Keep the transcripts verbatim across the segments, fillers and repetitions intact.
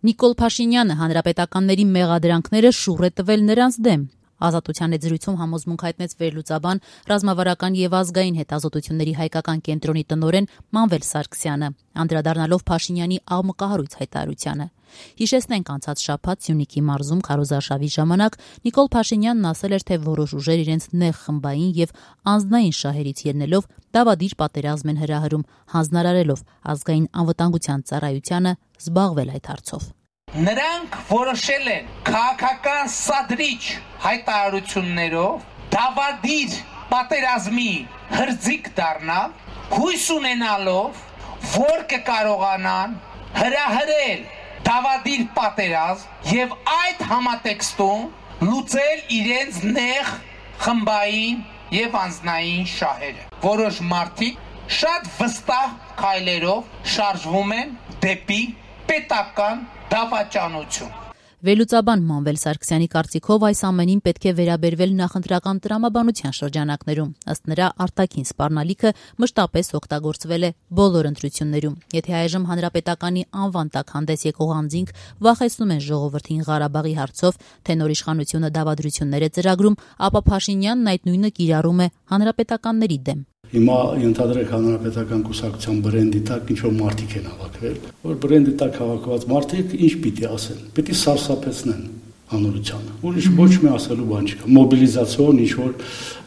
Նիկոլ Փաշինյանը հանրապետականների մեղադրանքները շուռ է տվել նրանց դեմ։ Ազատության հետ զրույցում համոզմունք հայտնեց վերլուծաբան, ռազմավարական եւ ազգային հետազոտությունների հայկական կենտրոնի տնօրեն Մանվել Սարգսյանը, անդրադառնալով Փաշինյանի աղմկահարույց հայտարարությանը։ Հիշեցնենք, անցած շաբաթ Սյունիքի մարզում քարոզարշավի ժամանակ Նիկոլ Փաշինյանն ասել էր, թե որոշ ուժեր իրենց նեղ խմբային եւ անձնային շահերից ելնելով դավադիր պատերազմ են հրահրում, հանձնարարելով ազգային անվտանգության ծառայությանը զբաղվել այդ հարցով։ Նրանք որոշել են քաղաքական սադրիչ հայտարարություններով դավադիր պատերազմի հրձիկ դառնալ, հույս ունենալով, որ կկարողանան հրահրել դավադիր պատերազմ եւ այդ համատեքստում լուծել իրենց նեղ խմբային եւ անձնային շահերը։ Որոշ մարդիկ շատ վստահ քայլերով շարժվում են դեպի պետական դավաճանություն։ Վերլուծաբան Մանվել Սարգսյանի կարծիքով այս ամենին պետք է վերաբերվել նախընտրական տրամաբանության շրջանակներում։ Ըստ նրա, արտաքին սպառնալիքը մշտապես օգտագործվել է բոլոր ընտրություններում։ Եթե այժմ հանրապետականի անվան տակ հանդես եկող անձինք վախեցնում են ժողովրդին Ղարաբաղի հարցով, թե նոր իշխանությունը դավադրություններ է ծրագրում, ապա Փաշինյանն այդ նույնը կիրառում է հանրապետականների դեմ։ Հիմա ընդհանրեք հանրապետական կուսակցության բրենդի տակ ինչ որ մարդիկ են հավաքվել, որ բրենդի տակ հավաքված մարդիկ ինչ պիտի ասեն, պիտի սարսափեցնեն հանրությանը։ Ուրիշ ոչ մի ասելու բան չկա։ Մոբիլիզացիոն ինչ որ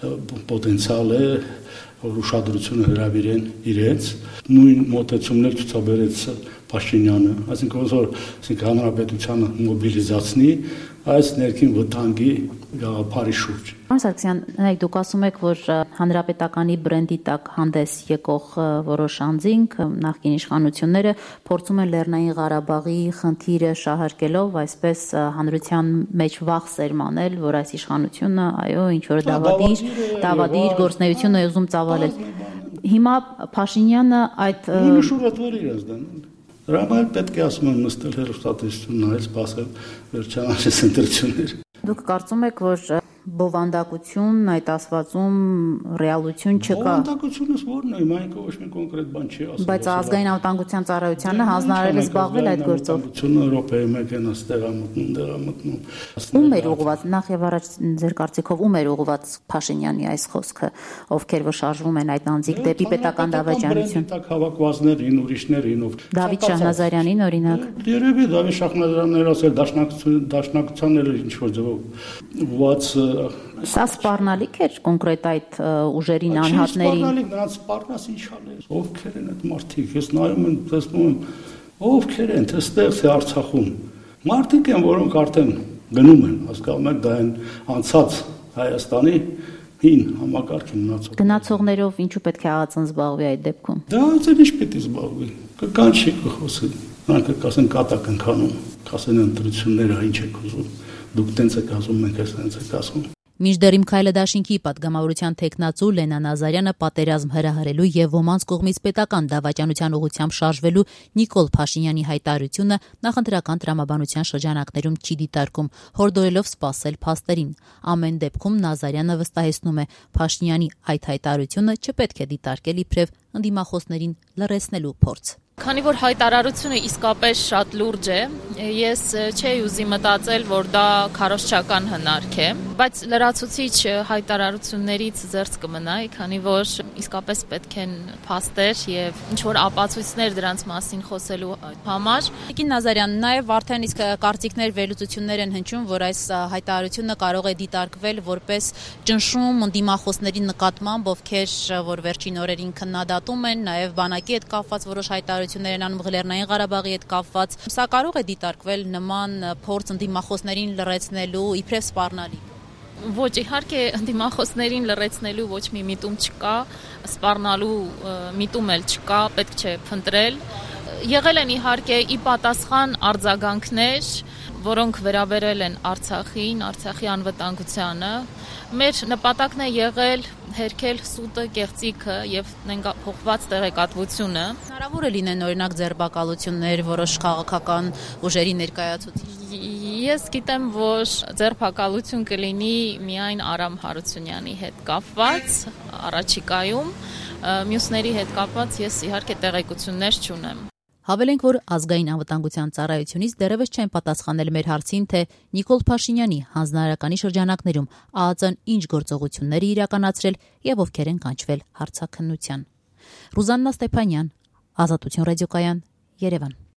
պոտենցիալ է, որ ուշադրությունը հրավիրեն իրենց, նույն մոտեցումներ ցուցաբերեց Փաշինյանը, այսինքն որ ասենք հանրապետությանը մոբիլիզացնի այս ներքին վտանգի գաղափարի շուրջ։ Պարոն Սարգսյան, նայեք, դուք ասում եք, որ հանրապետականի բրենդի տակ հանդես եկող որոշ անձինք, նախկին իշխանությունները փորձում են Լեռնային Ղարաբաղի խնդիրը շահարկելով, այսպես հանրության մեջ վախ սերմանել, որ այս իշխանությունը, այո, ինչ որ դավադիր, դավադիր գործունեություն է ուզում ծավալել։ Հիմա Փաշինյանը այդ շուրատվեր իրենց դեն։ Դրա համար պետք է ասում եմ նստել հեռուստատեսություն նայել, սպասել վերջանալու ընտրություններ։ Դուք կարծում եք, որ բովանդակություն այդ ասվածում ռեալություն չկա։ Բովանդակությունս ո՞րն է, հիմա ինքը ոչ մի կոնկրետ բան չի ասում։ Բայց ազգային անվտանգության ծառայությանը հանձնարարել է զբաղվել այդ գործով։ Անվտանգությունը Եվրոպայի մեկ են ստեղա մտնում, դեղա մտնում։ Ում էր ուղղված, նախ եւ առաջ ձեր կարծիքով ում էր ուղղված Փաշինյանի այս խոսքը, ովքեր որ շարժվում են այդ անձիկ դեպի պետական դավաճանություն։ Պետական հավաքվածներին, ուրիշներին, ով Դավիթ Շահնազարյանին օրինակ։ Երևի Դավիթ Շահնազարյանն ասել դաշնակցություն, դաշնակցությանները ինչ որ ձևով ուղղված Սա սպառնալիք էր կոնկրետ այդ ուժերին անհատներին։ Սպառնալիք, նրանց սպառնաս ինչ ալես, ովքեր են այդ մարդիկ, ես նայում եմ, տեսնում եմ, ովքեր են, թե ստեղ, թե Արցախում։ Մարդիկ են, որոնք արդեն գնում են, հասկանում եք, դա են անցած Հայաստանի հին համակարգի մնացող։ Գնացողներով ինչու պետք է ԱԱԾ-ն զբաղվի այդ դեպքում։ Դա ԱԱԾ-ն ինչ պետք է զբաղվի։ Կկանչի կխոսի, նրանք կասեն կատակ են քանում, կասեն ընտրությունները ինչ եք ուզում։ Դուք տենց եք ասում, մենք ես տենց եք ասում։ Մինչդեռ Իմ քայլը դաշինքի պատգամավորության թեկնածու Լենա Նազարյանը պատերազմ հրահրելու եւ ոմանց կողմից պետական դավաճանության ուղղությամբ շարժվելու Նիկոլ Փաշինյանի հայտարարությունը նախընտրական տրամաբանության շրջանակներում չի դիտարկում, հորդորելով սպասել փաստերին։ Ամեն դեպքում Նազարյանը վստահեցնում է, Փաշինյանի այդ հայտարարությունը չպետք է դիտարկել իբրև ընդդիմախոսներին լռեցնելու փորձ։ Քանի որ հայտարարությունը իսկապես շատ լուրջ է, ես չէի ուզի մտածել, որ դա քարոզչական հնարք է, բայց լրացուցիչ հայտարարություններից զերծ կմնայի, քանի որ իսկապես պետք են փաստեր եւ ինչ որ ապացույցներ դրանց մասին խոսելու համար։ Տիկին Նազարյան, նաեւ արդեն իսկ կարծիքներ, վերլուծություններ են հնչում, որ այս հայտարարությունը կարող է դիտարկվել որպես ճնշում ընդդիմախոսների նկատմամբ, ովքեր որ վերջին օրերին քննադատում են, նաեւ բանակի հետ կապված որոշ հայտարարություններ են անում Լեռնային Ղարաբաղի հետ կապված։ Սա կարող է դիտարկվել նման փորձ ընդդիմախոսներին լռեցնելու իբրև սպառնալիք։ Ոչ, իհարկե ընդդիմախոսներին լռեցնելու ոչ մի միտում չկա, սպառնալու միտում էլ չկա, պետք չէ փնտրել։ Եղել են իհարկե ի պատասխան արձագանքներ, որոնք վերաբերել են Արցախին, Արցախի անվտանգությանը։ Մեր նպատակն է եղել հերքել սուտը, կեղծիքը եւ փոխված տեղեկատվությունը։ Հնարավոր է լինեն օրինակ ձերբակալություններ, որոշ քաղաքական ուժերի ներկայացուցիչ։ Ես գիտեմ, որ ձերբակալություն կլինի միայն Արամ Հարությունյանի հետ կապված առաջիկայում, մյուսների հետ կապված ես իհարկե տեղեկություններ չունեմ։ Հավելենք, որ ազգային անվտանգության ծառայությունից դեռևս չեն պատասխանել մեր հարցին, թե Նիկոլ Փաշինյանի հանձնարարականի շրջանակներում ԱԱԾ-ն ինչ գործողություններ է իրականացրել եւ ովքեր են կանչվել հարցաքննության։ Ռուզաննա Ստեփանյան, Ազատություն ռադիոկայան, Երևան։